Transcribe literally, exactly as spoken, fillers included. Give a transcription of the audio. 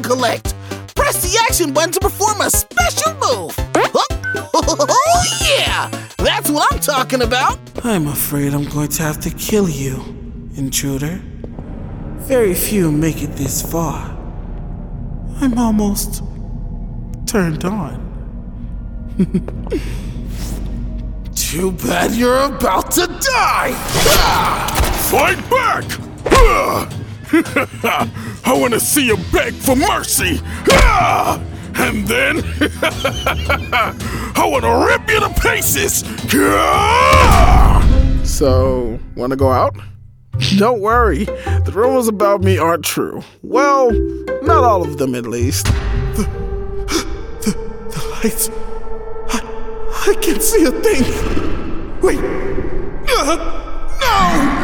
collect. Press the action button to perform a special move. Oh yeah, that's what I'm talking about. I'm afraid I'm going to have to kill you, intruder. Very few make it this far. I'm almost turned on. Too bad you're about to die! Fight back! I want to see you beg for mercy! And then I want to rip you to pieces! So, wanna go out? Don't worry, the rumors about me aren't true. Well, not all of them at least. The, the, the lights. I, I can't see a thing. Wait. Uh, no!